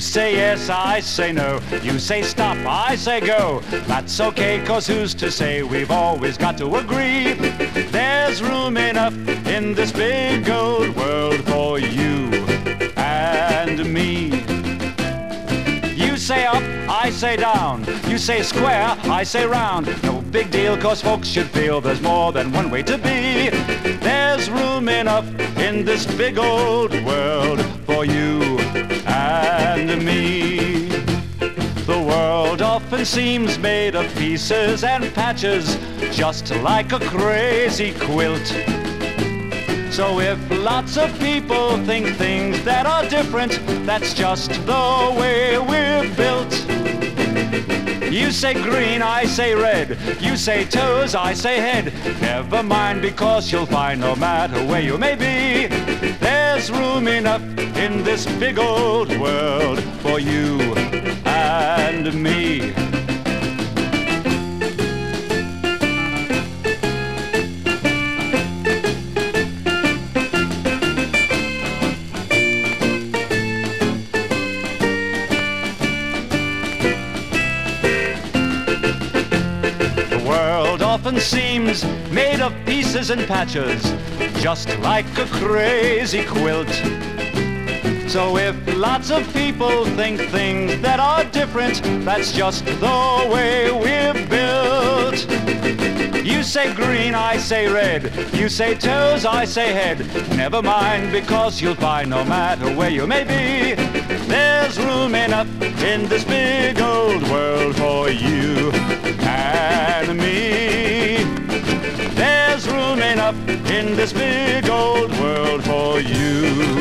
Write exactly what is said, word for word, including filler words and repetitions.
say yes, I say no. You say stop, I say go. That's okay, cause who's to say we've always got to agree? There's room enough in this big old world for you and me. You say up, I say down. You say square, I say round. No big deal, cause folks should feel there's more than one way to be. There's room enough in this big old world for you and me. The world often seems made of pieces and patches, just like a crazy quilt. So if lots of people think things that are different, that's just the way we're built. You say green, I say red. You say toes, I say head. Never mind, because you'll find no matter where you may be, there's room enough in this big old world for you and me. Often seems made of pieces and patches, just like a crazy quilt. So if lots of people think things that are different, that's just the way we're built. You say green, I say red. You say toes, I say head. Never mind, because you'll find no matter where you may be, there's room enough in this big old world for you and me. There's room enough in this big old world for you